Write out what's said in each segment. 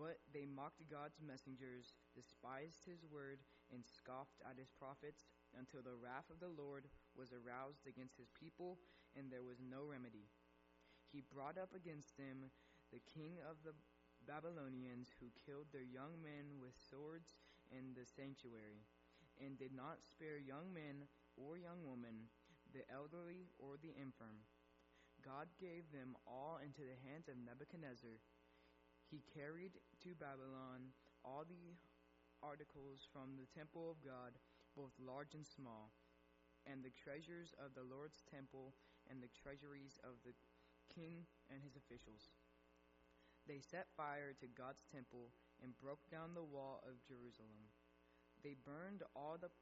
But they mocked God's messengers, despised his word, and scoffed at his prophets, until the wrath of the Lord was aroused against his people, and there was no remedy. He brought up against them the king of the Babylonians, who killed their young men with swords in the sanctuary, and did not spare young men or young women, the elderly or the infirm. God gave them all into the hands of Nebuchadnezzar. He carried to Babylon all the articles from the temple of God, both large and small, and the treasures of the Lord's temple, and the treasuries of the king and his officials. They set fire to God's temple and broke down the wall of Jerusalem. They burned all the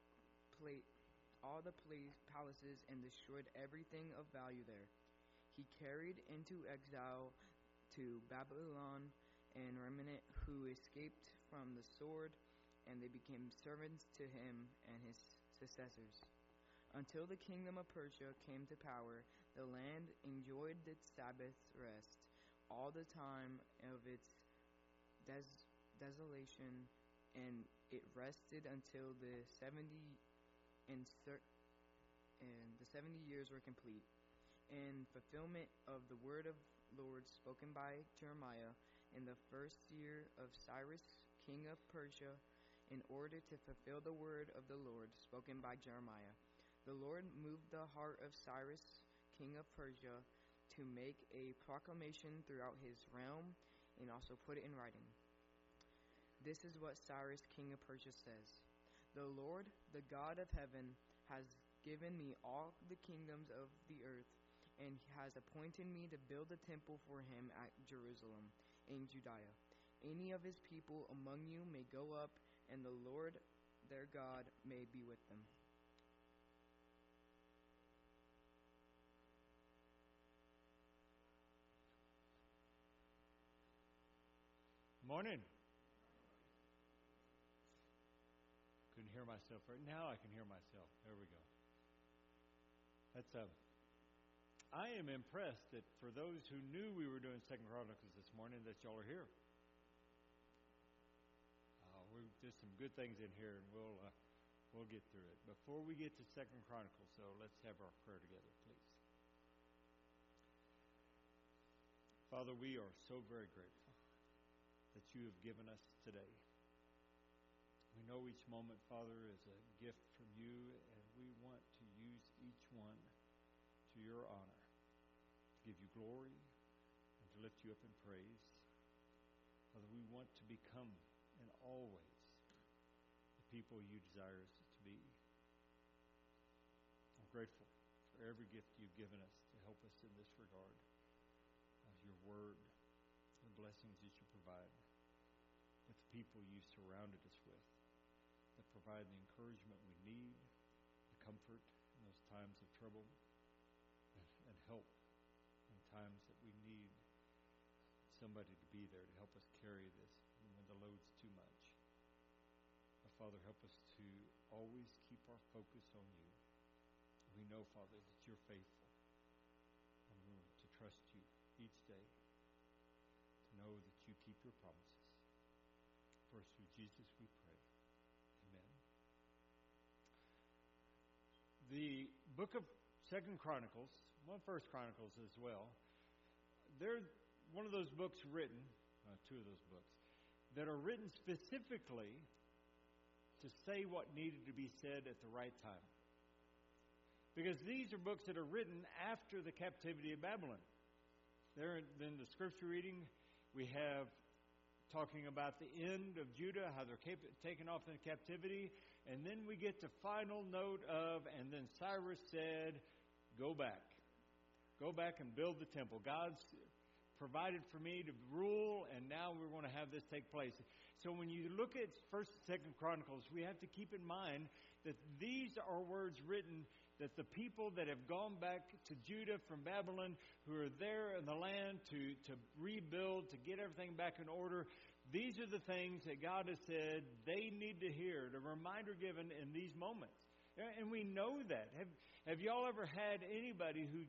palaces and destroyed everything of value there. He carried into exile to Babylon and remnant who escaped from the sword, and they became servants to him and his successors. Until the kingdom of Persia came to power, the land enjoyed its Sabbath rest all the time of its desolation, and it rested until the 70 years were complete. In fulfillment of the word of Lord spoken by Jeremiah in the first year of Cyrus, king of Persia, in order to fulfill the word of the Lord spoken by Jeremiah. The Lord moved the heart of Cyrus, king of Persia, to make a proclamation throughout his realm and also put it in writing. This is what Cyrus, king of Persia, says. The Lord, the God of heaven, has given me all the kingdoms of the earth, and has appointed me to build a temple for him at Jerusalem in Judea. Any of his people among you may go up, and the Lord their God may be with them. Morning. Couldn't hear myself right now. I can hear myself. There we go. I am impressed that for those who knew we were doing 2 Chronicles this morning, that y'all are here. There's some good things in here, and we'll get through it. Before we get to 2 Chronicles, so let's have our prayer together, please. Father, we are so very grateful that you have given us today. We know each moment, Father, is a gift from you, and we want to use each one to your honor, to give you glory, and to lift you up in praise. Father, we want to become, and always, the people you desire us to be. I'm grateful for every gift you've given us to help us in this regard, of your word, the blessings that you provide, with the people you surrounded us with, that provide the encouragement we need, the comfort in those times of trouble, and help in times that we need somebody to be there to help us carry this when the load's too much. Father, help us to always keep our focus on you. We know, Father, that you're faithful, and we want to trust you each day, to know that you keep your promises. First, through Jesus we pray. Amen. The book of 2 Chronicles, well, 1 Chronicles as well, they're one of those books written, two of those books, that are written specifically to say what needed to be said at the right time. Because these are books that are written after the captivity of Babylon. There in the scripture reading, we have talking about the end of Judah, how they're taken off into captivity, and then we get the final note of, and then Cyrus said, go back and build the temple. God's provided for me to rule, and now we're going to have this take place. So when you look at 1st and 2nd Chronicles, we have to keep in mind that these are words written that the people that have gone back to Judah from Babylon, who are there in the land to rebuild, to get everything back in order, these are the things that God has said they need to hear, the reminder given in these moments. And we know that. Have y'all ever had anybody who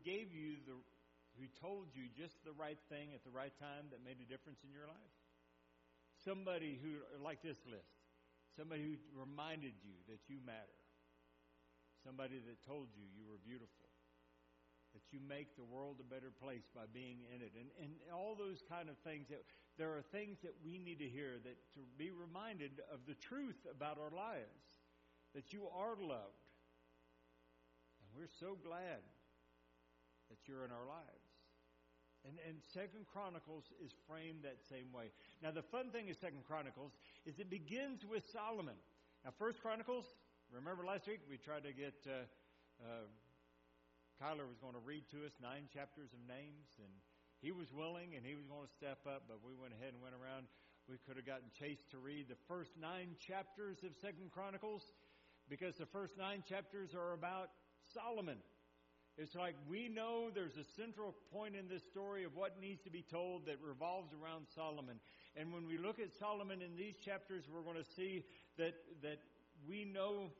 told you just the right thing at the right time that made a difference in your life? somebody who, like this list, somebody who reminded you that you matter, somebody that told you you were beautiful, that you make the world a better place by being in it, and all those kind of things. That there are things that we need to hear, that to be reminded of the truth about our lives, that you are loved. And we're so glad that you're in our lives. And 2 Chronicles is framed that same way. Now, the fun thing is 2 Chronicles is it begins with Solomon. Now, 1 Chronicles, remember last week we tried to get, Kyler was going to read to us 9 chapters of names, and he was willing and he was going to step up, but we went ahead and went around. We could have gotten Chase to read the first 9 chapters of 2 Chronicles, because the first 9 chapters are about Solomon. It's like we know there's a central point in this story of what needs to be told that revolves around Solomon. And when we look at Solomon in these chapters, we're going to see that we know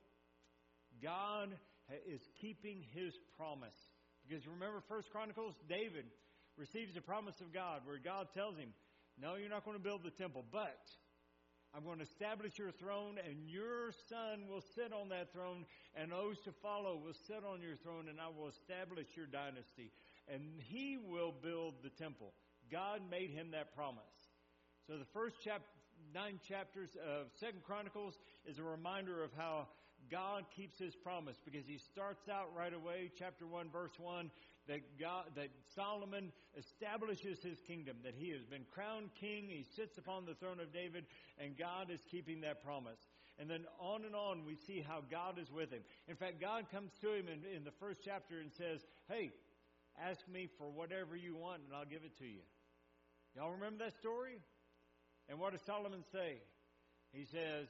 God is keeping His promise. Because remember 1 Chronicles, David receives the promise of God where God tells him, no, you're not going to build the temple, but I'm going to establish your throne, and your son will sit on that throne, and those to follow will sit on your throne, and I will establish your dynasty. And he will build the temple. God made him that promise. So the first 9 chapters of 2 Chronicles is a reminder of how God keeps His promise, because He starts out right away, chapter 1, verse 1, that Solomon establishes his kingdom, that he has been crowned king, he sits upon the throne of David, and God is keeping that promise. And then on we see how God is with him. In fact, God comes to him in the first chapter and says, hey, ask me for whatever you want and I'll give it to you. Y'all remember that story? And what does Solomon say? He says,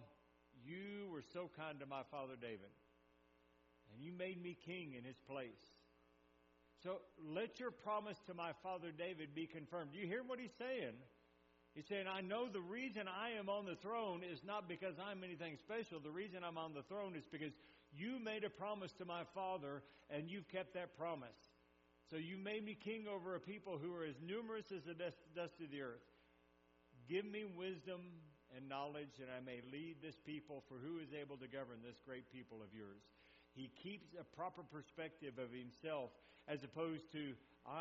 you were so kind to my father David, and you made me king in his place. So let your promise to my father David be confirmed. Do you hear what he's saying? He's saying, I know the reason I am on the throne is not because I'm anything special. The reason I'm on the throne is because you made a promise to my father, and you've kept that promise. So you made me king over a people who are as numerous as the dust of the earth. Give me wisdom and knowledge, that I may lead this people, for who is able to govern this great people of yours? He keeps a proper perspective of himself, as opposed to,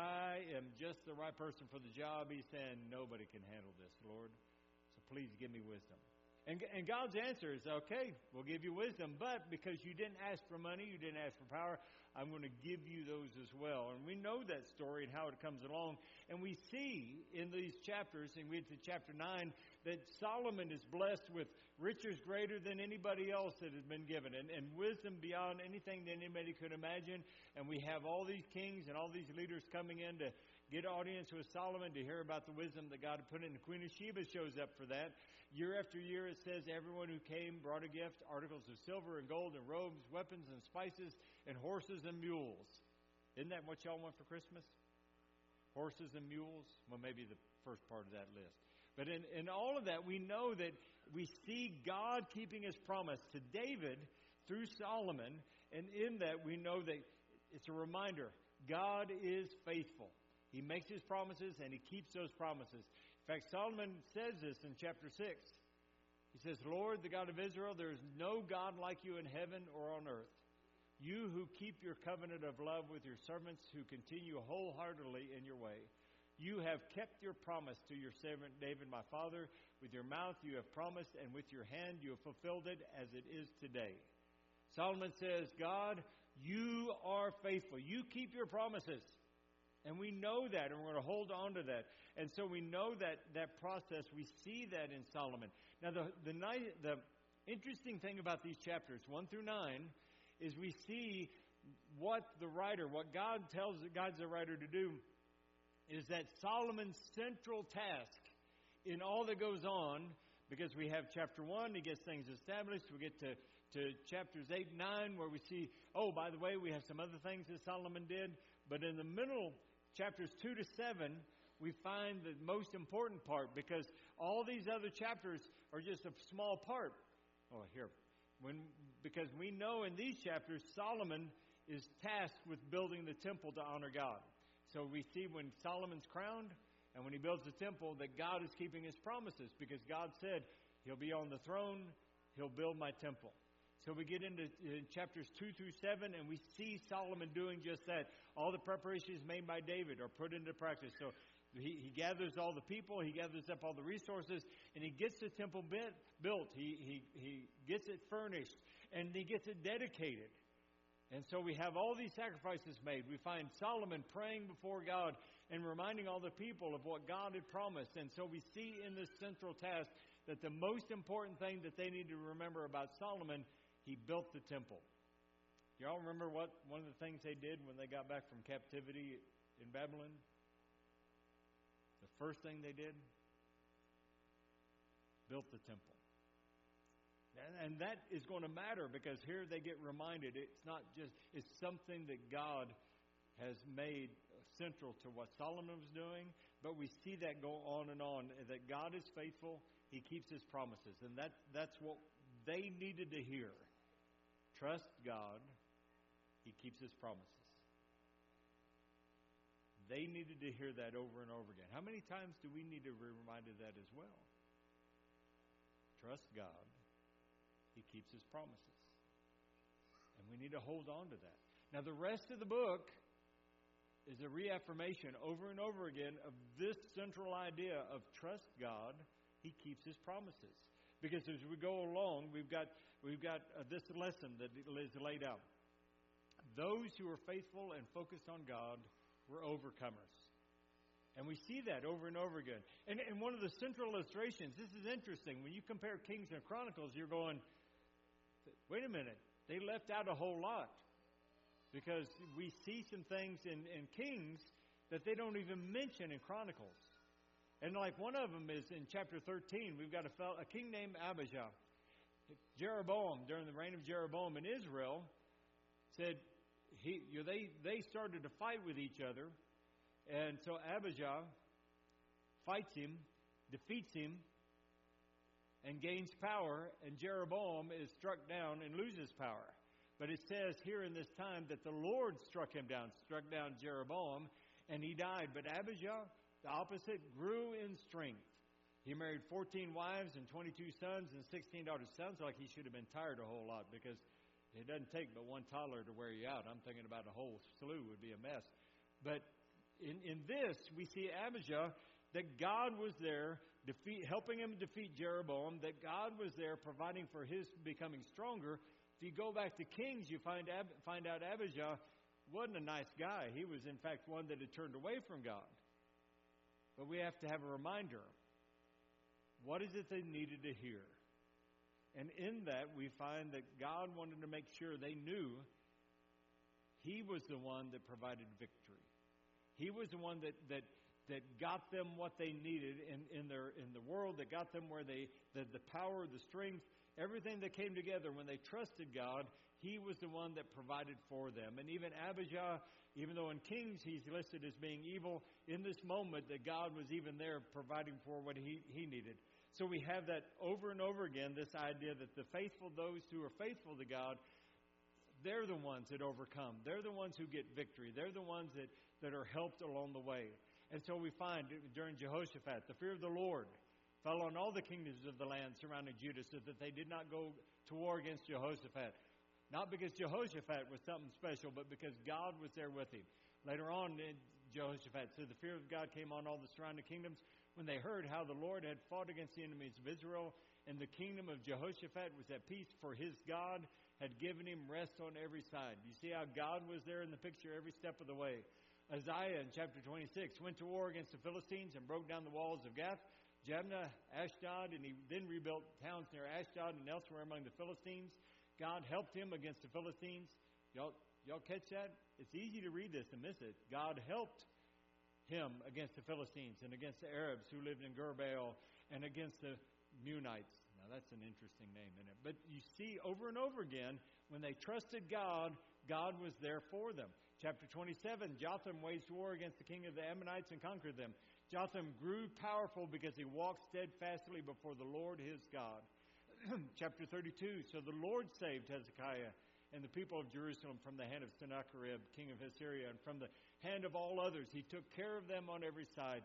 I am just the right person for the job. He's saying, nobody can handle this, Lord. So please give me wisdom. And God's answer is, okay, we'll give you wisdom, but because you didn't ask for money, you didn't ask for power, I'm going to give you those as well. And we know that story and how it comes along. And we see in these chapters, and we get to chapter 9, that Solomon is blessed with riches greater than anybody else that has been given, and wisdom beyond anything that anybody could imagine. And we have all these kings and all these leaders coming in to get audience with Solomon to hear about the wisdom that God had put in. The Queen of Sheba shows up for that. Year after year, it says everyone who came brought a gift, articles of silver and gold and robes, weapons and spices, and horses and mules. Isn't that what y'all want for Christmas? Horses and mules? Well, maybe the first part of that list. But in all of that, we know that we see God keeping His promise to David through Solomon. And in that, we know that it's a reminder. God is faithful. He makes His promises, and He keeps those promises. In fact, Solomon says this in chapter 6. He says, Lord, the God of Israel, there is no God like you in heaven or on earth. You who keep your covenant of love with your servants, who continue wholeheartedly in your way. You have kept your promise to your servant David, my father. With your mouth you have promised, and with your hand you have fulfilled it as it is today. Solomon says, God, you are faithful. You keep your promises. And we know that, and we're going to hold on to that. And so we know that process. We see that in Solomon. Now, the interesting thing about these chapters, 1 through 9, is we see what God tells God's the writer to do, is that Solomon's central task in all that goes on, because we have chapter 1, he gets things established. We get to chapters 8 and 9, where we see, oh, by the way, we have some other things that Solomon did. But in the middle, chapters 2 to 7, we find the most important part, because all these other chapters are just a small part. Oh, here. Because we know in these chapters, Solomon is tasked with building the temple to honor God. So we see when Solomon's crowned, And when he builds the temple, that God is keeping his promises, because God said he'll be on the throne, he'll build my temple. So we get into chapters 2 through 7, and we see Solomon doing just that. All the preparations made by David are put into practice. So he gathers all the people, he gathers up all the resources, and he gets the temple built. He gets it furnished, and he gets it dedicated. And so we have all these sacrifices made. We find Solomon praying before God and reminding all the people of what God had promised. And so we see in this central task that the most important thing that they need to remember about Solomon, he built the temple. Do y'all remember what one of the things they did when they got back from captivity in Babylon? The first thing they did? Built the temple. And that is going to matter, because here they get reminded it's not just, it's something that God has made central to what Solomon was doing, but we see that go on, that God is faithful, he keeps his promises. And that's what they needed to hear. Trust God, he keeps his promises. They needed to hear that over and over again. How many times do we need to be reminded that as well? Trust God, he keeps his promises. And we need to hold on to that. Now, the rest of the book is a reaffirmation over and over again of this central idea of trust God, he keeps his promises. Because as we go along, we've got this lesson that is laid out. Those who are faithful and focused on God were overcomers. And we see that over and over again. And one of the central illustrations, this is interesting. When you compare Kings and Chronicles, you're going, wait a minute, they left out a whole lot. Because we see some things in Kings that they don't even mention in Chronicles. And like one of them is in chapter 13, we've got a king named Abijah. Jeroboam, during the reign of Jeroboam in Israel, said they started to fight with each other. And so Abijah fights him, defeats him, and gains power, and Jeroboam is struck down and loses power. But it says here in this time that the Lord struck down Jeroboam, and he died. But Abijah, the opposite, grew in strength. He married 14 wives and 22 sons and 16 daughters. Sounds like he should have been tired a whole lot, because it doesn't take but one toddler to wear you out. I'm thinking about a whole slew would be a mess. But in this, we see Abijah, that God was there helping him defeat Jeroboam, that God was there providing for his becoming stronger. If you go back to Kings, you find out Abijah wasn't a nice guy. He was, in fact, one that had turned away from God. But we have to have a reminder. What is it they needed to hear? And in that, we find that God wanted to make sure they knew he was the one that provided victory. He was the one that got them what they needed in the world, that got them where the power, the strength, everything that came together when they trusted God. He was the one that provided for them. And even Abijah, even though in Kings he's listed as being evil, in this moment that God was even there providing for what he needed. So we have that over and over again, this idea that the faithful, those who are faithful to God, they're the ones that overcome. They're the ones who get victory. They're the ones that are helped along the way. And so we find during Jehoshaphat, the fear of the Lord fell on all the kingdoms of the land surrounding Judah, so that they did not go to war against Jehoshaphat. Not because Jehoshaphat was something special, but because God was there with him. Later on in Jehoshaphat, so the fear of God came on all the surrounding kingdoms when they heard how the Lord had fought against the enemies of Israel, and the kingdom of Jehoshaphat was at peace, for his God had given him rest on every side. You see how God was there in the picture every step of the way. Isaiah in chapter 26 went to war against the Philistines and broke down the walls of Gath, Jabneh, Ashdod, and he then rebuilt towns near Ashdod and elsewhere among the Philistines. God helped him against the Philistines. Y'all catch that? It's easy to read this and miss it. God helped him against the Philistines and against the Arabs who lived in Gurbaal and against the Munites. Now that's an interesting name, isn't it? But you see over and over again, when they trusted God, God was there for them. Chapter 27, Jotham waged war against the king of the Ammonites and conquered them. Jotham grew powerful because he walked steadfastly before the Lord his God. Chapter 32, so the Lord saved Hezekiah and the people of Jerusalem from the hand of Sennacherib, king of Assyria, and from the hand of all others. He took care of them on every side.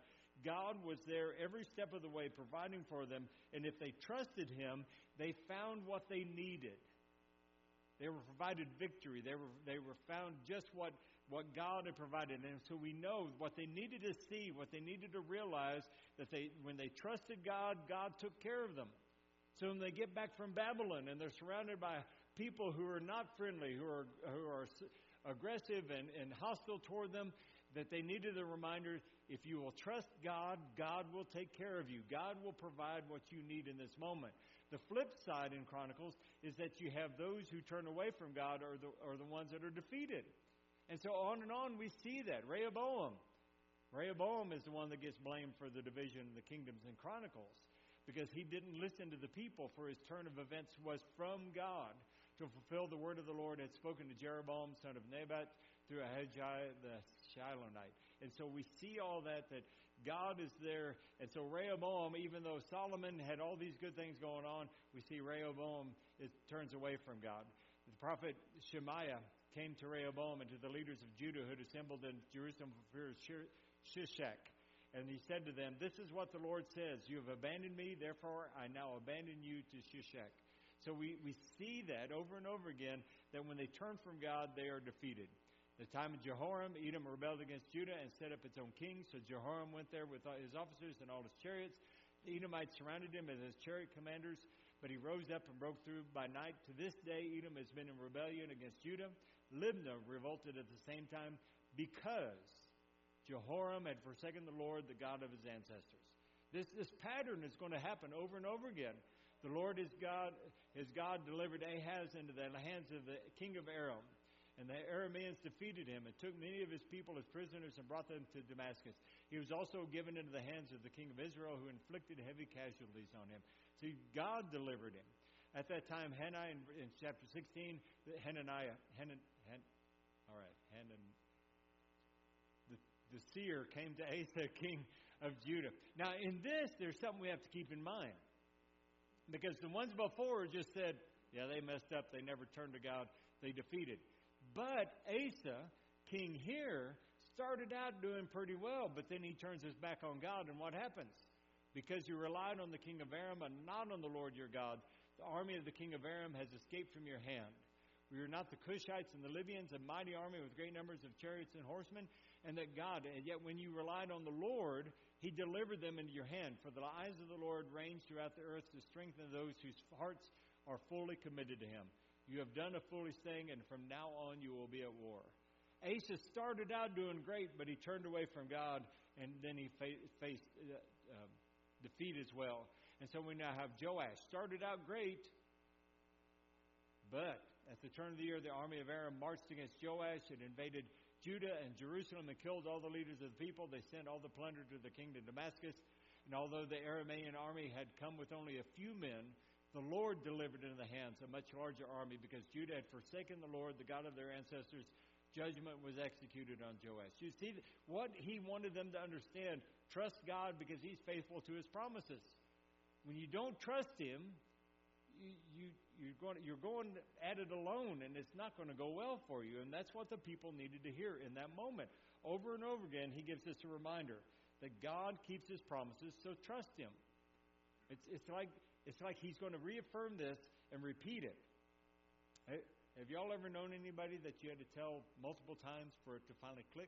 God was there every step of the way providing for them. And if they trusted Him, they found what they needed. They were provided victory. They were found just what God had provided. And so we know what they needed to see, what they needed to realize, that when they trusted God, God took care of them. So when they get back from Babylon and they're surrounded by people who are not friendly, who are aggressive and hostile toward them, that they needed a reminder, if you will trust God, God will take care of you. God will provide what you need in this moment. The flip side in Chronicles is that you have those who turn away from God are the ones that are defeated. And so on and on we see that. Rehoboam is the one that gets blamed for the division of the kingdoms in Chronicles, because he didn't listen to the people, for his turn of events was from God to fulfill the word of the Lord had spoken to Jeroboam, son of Nebat, through Ahijah the Shilonite. And so we see all that God is there. And so Rehoboam, even though Solomon had all these good things going on, we see Rehoboam turns away from God. The prophet Shemaiah came to Rehoboam and to the leaders of Judah who had assembled in Jerusalem for fear of Shishak. And he said to them, "This is what the Lord says, you have abandoned me, therefore I now abandon you to Shishak." So we see that over and over again, that when they turn from God, they are defeated. The time of Jehoram, Edom rebelled against Judah and set up its own king. So Jehoram went there with his officers and all his chariots. The Edomites surrounded him as his chariot commanders, but he rose up and broke through by night. To this day, Edom has been in rebellion against Judah. Libnah revolted at the same time because Jehoram had forsaken the Lord, the God of his ancestors. This pattern is going to happen over and over again. The Lord his God delivered Ahaz into the hands of the king of Aram. And the Arameans defeated him and took many of his people as prisoners and brought them to Damascus. He was also given into the hands of the king of Israel, who inflicted heavy casualties on him. See, God delivered him. At that time, Hananiah, in chapter 16, the seer came to Asa, king of Judah. Now, in this, there's something we have to keep in mind. Because the ones before just said, yeah, they messed up. They never turned to God. They defeated. But Asa, king here, started out doing pretty well, but then he turns his back on God, and what happens? Because you relied on the king of Aram and not on the Lord your God, the army of the king of Aram has escaped from your hand. We are not the Cushites and the Libyans, a mighty army with great numbers of chariots and horsemen, and yet when you relied on the Lord, he delivered them into your hand. For the eyes of the Lord range throughout the earth to strengthen those whose hearts are fully committed to him. You have done a foolish thing, and from now on you will be at war. Asa started out doing great, but he turned away from God, and then he faced defeat as well. And so we now have Joash. Started out great, but at the turn of the year, the army of Aram marched against Joash and invaded Judah and Jerusalem and killed all the leaders of the people. They sent all the plunder to the king to Damascus. And although the Aramean army had come with only a few men, the Lord delivered into the hands a much larger army, because Judah had forsaken the Lord, the God of their ancestors. Judgment was executed on Joash. You see what he wanted them to understand. Trust God because he's faithful to his promises. When you don't trust him, you're going at it alone, and it's not going to go well for you. And that's what the people needed to hear in that moment. Over and over again, he gives us a reminder that God keeps his promises, so trust him. It's like he's going to reaffirm this and repeat it. Have y'all ever known anybody that you had to tell multiple times for it to finally click?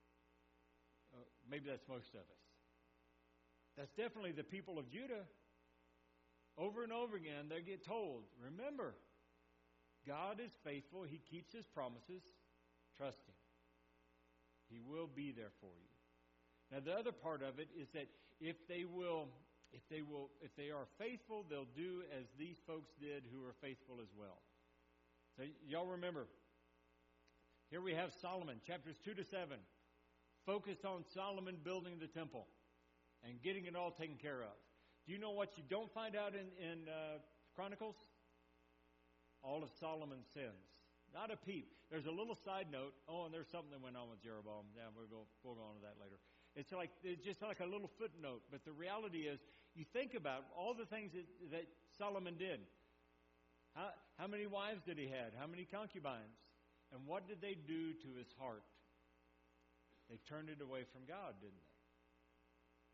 Maybe that's most of us. That's definitely the people of Judah. Over and over again, they get told, remember, God is faithful. He keeps his promises. Trust him. He will be there for you. Now, the other part of it is that if they are faithful, they'll do as these folks did who are faithful as well. So y'all remember, here we have Solomon, chapters 2 to 7, focused on Solomon building the temple and getting it all taken care of. Do you know what you don't find out in Chronicles? All of Solomon's sins. Not a peep. There's a little side note. Oh, and there's something that went on with Jeroboam. Yeah, we'll go on to that later. It's just like a little footnote. But the reality is, you think about all the things that Solomon did. How many wives did he have? How many concubines? And what did they do to his heart? They turned it away from God, didn't they?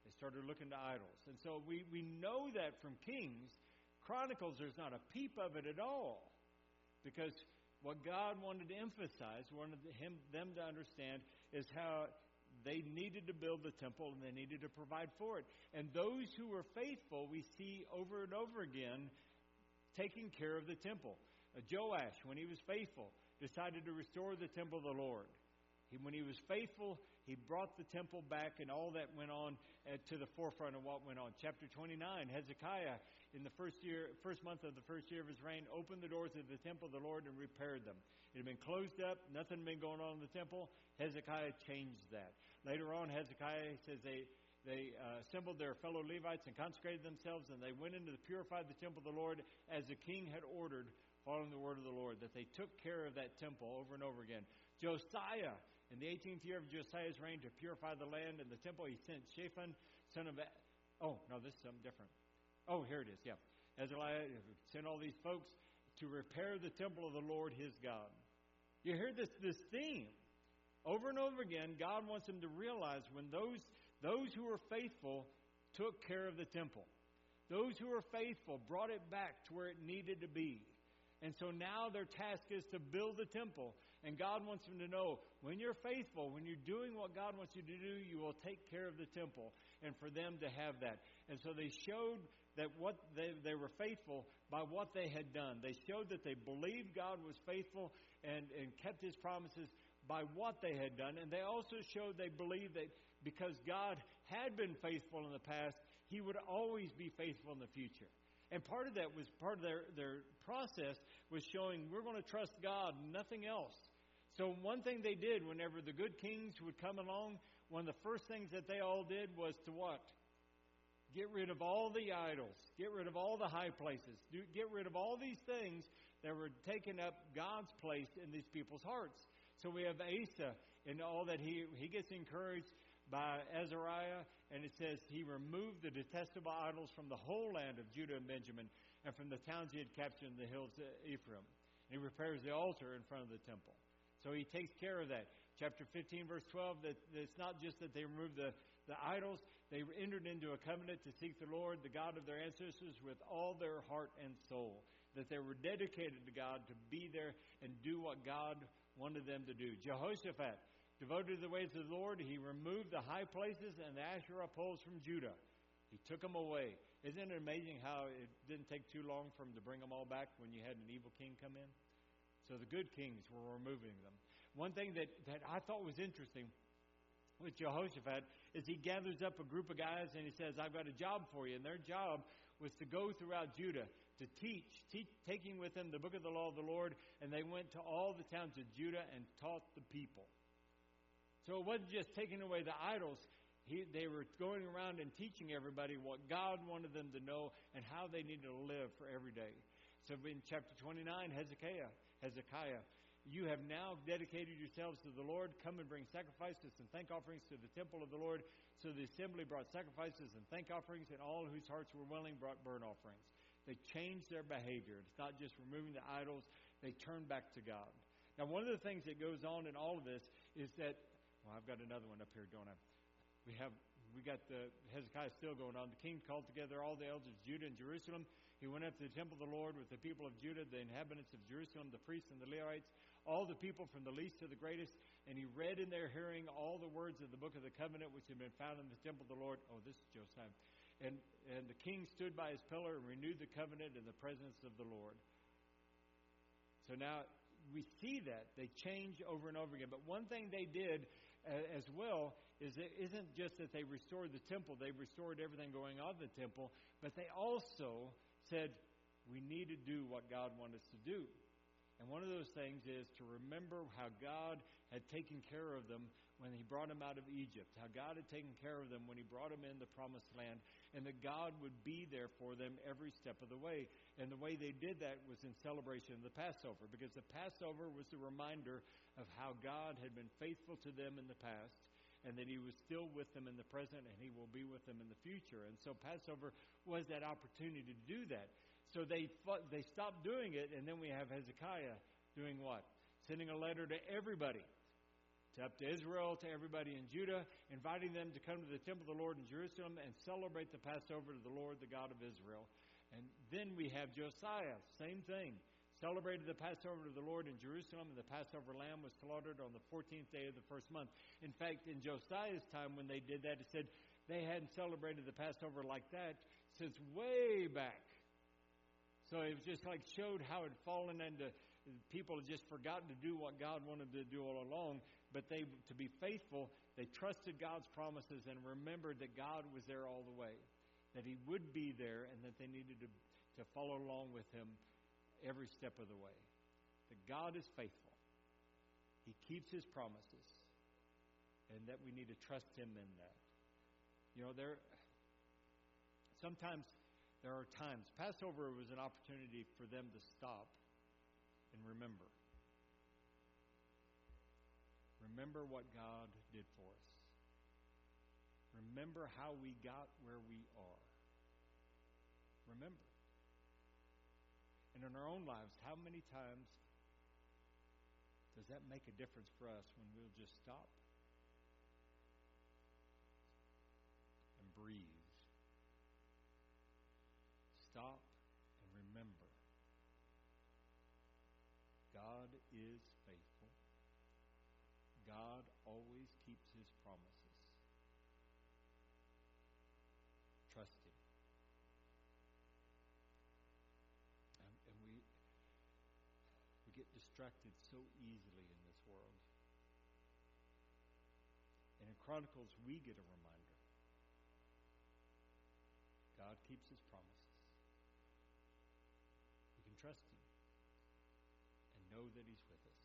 They started looking to idols. And so we know that from Kings. Chronicles, there's not a peep of it at all. Because what God wanted to emphasize, wanted them to understand, is how they needed to build the temple and they needed to provide for it. And those who were faithful, we see over and over again, taking care of the temple. Joash, when he was faithful, decided to restore the temple of the Lord. When he was faithful, he brought the temple back, and all that went on to the forefront of what went on. Chapter 29, Hezekiah, in the first month of the first year of his reign, opened the doors of the temple of the Lord and repaired them. It had been closed up, nothing had been going on in the temple. Hezekiah changed that. Later on, Hezekiah says they assembled their fellow Levites and consecrated themselves, and they went into to purify the temple of the Lord as the king had ordered, following the word of the Lord, that they took care of that temple over and over again. Josiah, in the 18th year of Josiah's reign, to purify the land and the temple, he sent Shaphan, son of... Oh, no, this is something different. Oh, here it is, yeah. Azariah sent all these folks to repair the temple of the Lord his God. You hear this theme. Over and over again, God wants them to realize when those who were faithful took care of the temple. Those who were faithful brought it back to where it needed to be. And so now their task is to build the temple. And God wants them to know, when you're faithful, when you're doing what God wants you to do, you will take care of the temple. And for them to have that. And so they showed that what they were faithful by what they had done. They showed that they believed God was faithful and kept His promises by what they had done. And they also showed they believed that because God had been faithful in the past, He would always be faithful in the future. And part of that was part of their process was showing we're going to trust God, nothing else. So one thing they did whenever the good kings would come along, one of the first things that they all did was to what? Get rid of all the idols. Get rid of all the high places. Get rid of all these things that were taking up God's place in these people's hearts. So we have Asa and all that he gets encouraged by Azariah, and it says he removed the detestable idols from the whole land of Judah and Benjamin and from the towns he had captured in the hills of Ephraim. And he repairs the altar in front of the temple. So he takes care of that. Chapter 15, verse 12, that it's not just that they removed the idols, they entered into a covenant to seek the Lord, the God of their ancestors, with all their heart and soul. That they were dedicated to God to be there and do what God wanted them to do. Jehoshaphat, devoted to the ways of the Lord, he removed the high places and the Asherah poles from Judah. He took them away. Isn't it amazing how it didn't take too long for him to bring them all back when you had an evil king come in? So the good kings were removing them. One thing that I thought was interesting with Jehoshaphat is he gathers up a group of guys and he says, I've got a job for you. And their job was to go throughout Judah to teach, taking with them the book of the law of the Lord. And they went to all the towns of Judah and taught the people. So it wasn't just taking away the idols. They were going around and teaching everybody what God wanted them to know and how they needed to live for every day. So in chapter 29, Hezekiah, you have now dedicated yourselves to the Lord. Come and bring sacrifices and thank offerings to the temple of the Lord. So the assembly brought sacrifices and thank offerings, and all whose hearts were willing brought burnt offerings. They changed their behavior. It's not just removing the idols. They turned back to God. Now, one of the things that goes on in all of this is that, well, I've got another one up here going on. We got the Hezekiah still going on. The king called together all the elders of Judah and Jerusalem. He went up to the temple of the Lord with the people of Judah, the inhabitants of Jerusalem, the priests and the Levites, all the people from the least to the greatest. And he read in their hearing all the words of the book of the covenant which had been found in the temple of the Lord. Oh, this is Josiah. And the king stood by his pillar and renewed the covenant in the presence of the Lord. So now we see that. They change over and over again. But one thing they did as well is it isn't just that they restored the temple. They restored everything going on in the temple. But they also said, we need to do what God wanted us to do. And one of those things is to remember how God had taken care of them when He brought them out of Egypt. How God had taken care of them when He brought them in the promised land. And that God would be there for them every step of the way. And the way they did that was in celebration of the Passover. Because the Passover was the reminder of how God had been faithful to them in the past. And that He was still with them in the present, and He will be with them in the future. And so Passover was that opportunity to do that. So they stopped doing it, and then we have Hezekiah doing what? Sending a letter to everybody up to Israel, to everybody in Judah, inviting them to come to the temple of the Lord in Jerusalem and celebrate the Passover to the Lord, the God of Israel. And then we have Josiah, same thing. Celebrated the Passover to the Lord in Jerusalem, and the Passover lamb was slaughtered on the 14th day of the first month. In fact, in Josiah's time when they did that, it said they hadn't celebrated the Passover like that since way back. So it was just like showed how it had fallen into, people had just forgotten to do what God wanted to do all along. But they, to be faithful, they trusted God's promises and remembered that God was there all the way, that He would be there, and that they needed to follow along with Him every step of the way. That God is faithful. He keeps His promises, and that we need to trust Him in that. You know, sometimes there are times. Passover was an opportunity for them to stop and remember. Remember what God did for us. Remember how we got where we are. Remember. And in our own lives, how many times does that make a difference for us when we'll just stop and breathe? Stop and remember. God is faithful. God always keeps His promises. Trust Him. And we get distracted so easily in this world. And in Chronicles, we get a reminder. God keeps His promises. We can trust Him and know that He's with us.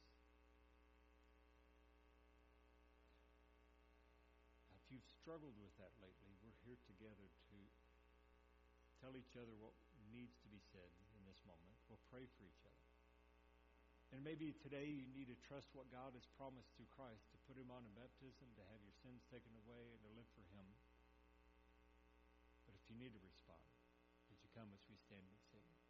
Now, if you've struggled with that lately, we're here together to tell each other what needs to be said in this moment. We'll pray for each other. And maybe today you need to trust what God has promised through Christ, to put Him on in baptism, to have your sins taken away, and to live for Him. But if you need to respond, would you come as we stand and sing?